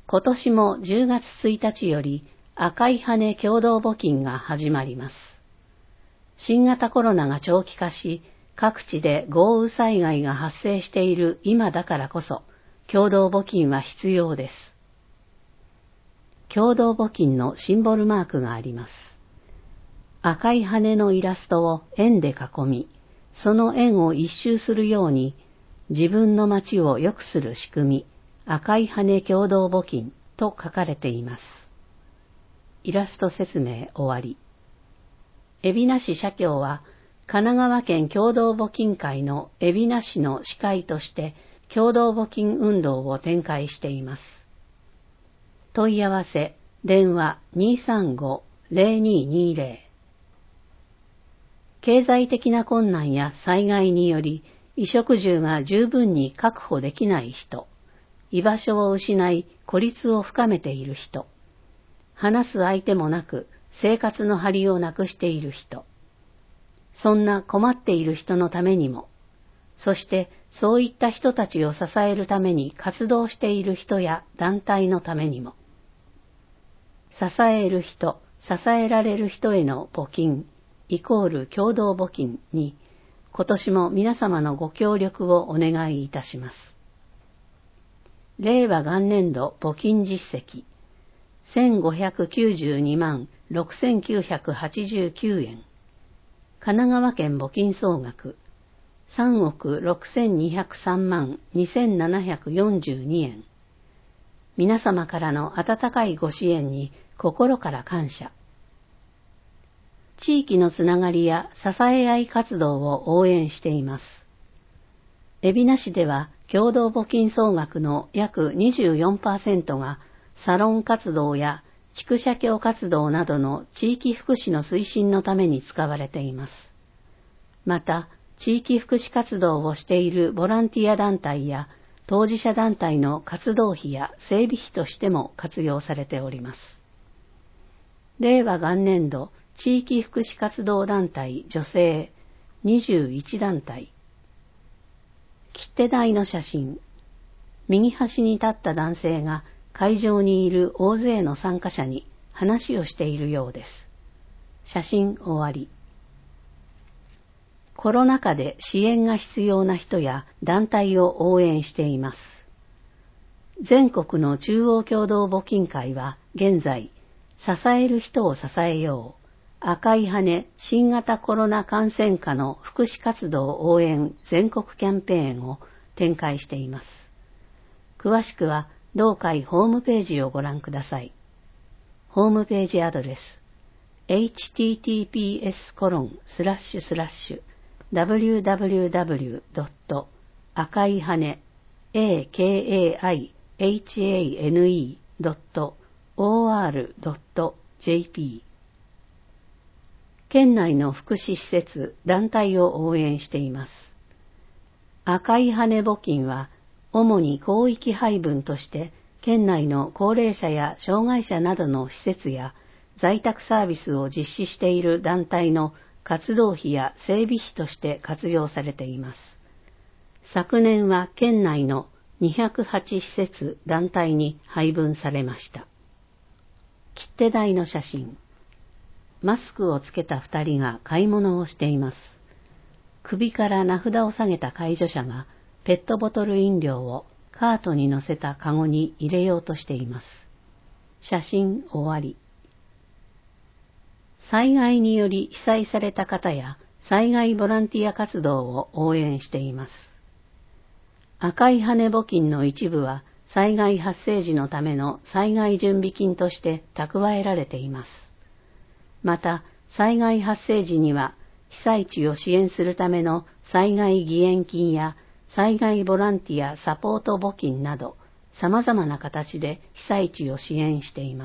今年も10月1日より赤い羽共同募金が始まります。新型コロナが長期化し、各地で豪雨災害が発生している今だからこそ、共同募金は必要です。共同募金のシンボルマークがあります。赤い羽のイラストを円で囲み、その円を一周するように、自分の町を良くする仕組み、赤い羽共同募金と書かれています。イラスト説明終わり。海老名市社協は、神奈川県共同募金会の海老名市の司会として共同募金運動を展開しています。問い合わせ、電話 235-0220。経済的な困難や災害により、衣食住が十分に確保できない人、居場所を失い孤立を深めている人、話す相手もなく生活の張りをなくしている人、そんな困っている人のためにも、そしてそういった人たちを支えるために活動している人や団体のためにも、支える人、支えられる人への募金イコール共同募金に、今年も皆様のご協力をお願いいたします。令和元年度募金実績、1592万6989円。神奈川県募金総額、3億6203万2742円。皆様からの温かいご支援に心から感謝。地域のつながりや支え合い活動を応援しています。海老名市では共同募金総額の約 24% がサロン活動や地区社協活動などの地域福祉の推進のために使われています。また、地域福祉活動をしているボランティア団体や当事者団体の活動費や整備費としても活用されております。令和元年度地域福祉活動団体女性21団体。切手台の写真。右端に立った男性が会場にいる大勢の参加者に話をしているようです。写真終わり。コロナ禍で支援が必要な人や団体を応援しています。全国の中央共同募金会は現在、支える人を支えよう。赤い羽新型コロナ感染下の福祉活動応援全国キャンペーンを展開しています。詳しくは同会ホームページをご覧ください。ホームページアドレス https://www.akaihane.or.jp 県内の福祉施設、団体を応援しています。赤い羽募金は、主に広域配分として、県内の高齢者や障害者などの施設や在宅サービスを実施している団体の活動費や整備費として活用されています。昨年は県内の208施設、団体に配分されました。切手台の写真。マスクをつけた2人が買い物をしています。首から名札を下げた介助者がペットボトル飲料をカートに乗せたカゴに入れようとしています。写真終わり。災害により被災された方や災害ボランティア活動を応援しています。赤い羽募金の一部は災害発生時のための災害準備金として蓄えられています。また、災害発生時には被災地を支援するための災害義援金や災害ボランティアサポート募金など様々な形で被災地を支援しています。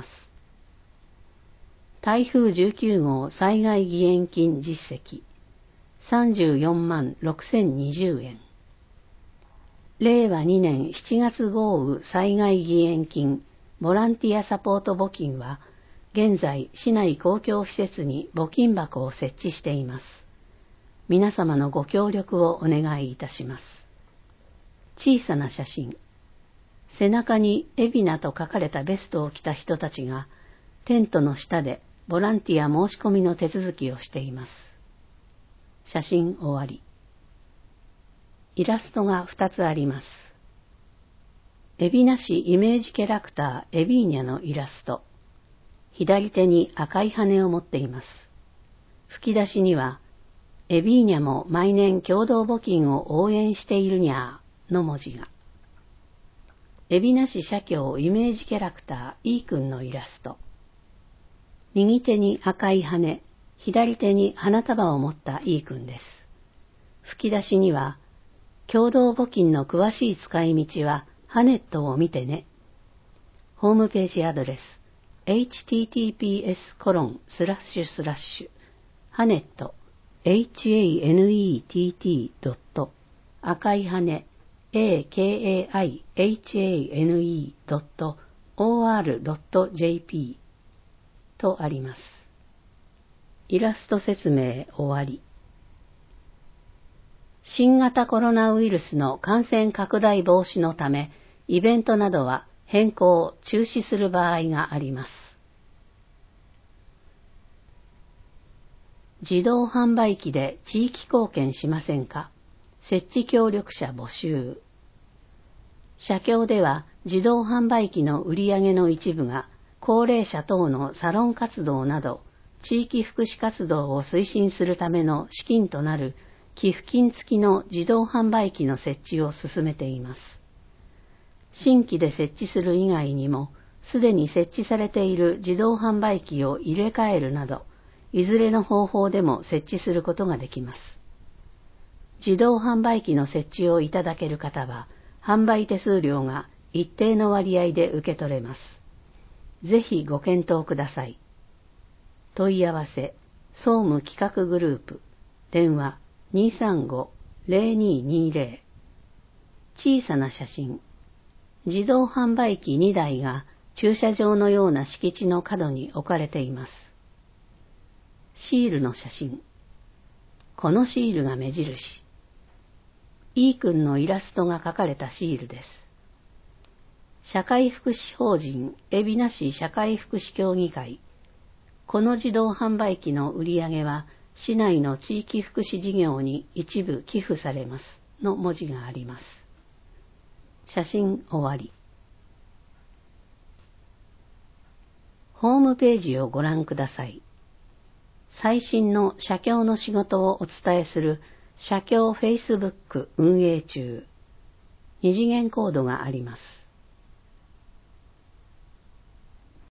台風19号災害義援金実績34万6020円。令和2年7月豪雨災害義援金ボランティアサポート募金は現在、市内公共施設に募金箱を設置しています。皆様のご協力をお願いいたします。小さな写真。 背中に海老名と書かれたベストを着た人たちがテントの下でボランティア申し込みの手続きをしています。写真終わり。イラストが2つあります。海老名市イメージキャラクターエビーニャのイラスト。左手に赤い羽を持っています。吹き出しには、エビーニャも毎年共同募金を応援しているにゃーの文字が。海老名市社協イメージキャラクター E 君のイラスト。右手に赤い羽、左手に花束を持った E 君です。吹き出しには、共同募金の詳しい使い道はハネットを見てね。ホームページアドレス https:// ハネット hanett. 赤い羽 akaihane.or.jp とあります。イラスト説明終わり。新型コロナウイルスの感染拡大防止のため、イベントなどは変更・中止する場合があります。自動販売機で地域貢献しませんか？設置協力者募集。社協では自動販売機の売上の一部が高齢者等のサロン活動など地域福祉活動を推進するための資金となる寄付金付きの自動販売機の設置を進めています。新規で設置する以外にも、すでに設置されている自動販売機を入れ替えるなど、いずれの方法でも設置することができます。自動販売機の設置をいただける方は、販売手数料が一定の割合で受け取れます。ぜひご検討ください。問い合わせ、総務企画グループ、電話235-0220。小さな写真。自動販売機2台が駐車場のような敷地の角に置かれています。シールの写真。このシールが目印。E 君のイラストが描かれたシールです。社会福祉法人海老名市社会福祉協議会。この自動販売機の売り上げは市内の地域福祉事業に一部寄付されますの文字があります。写真終わり。ホームページをご覧ください。最新の社協の仕事をお伝えする社協 Facebook 運営中。二次元コードがあります。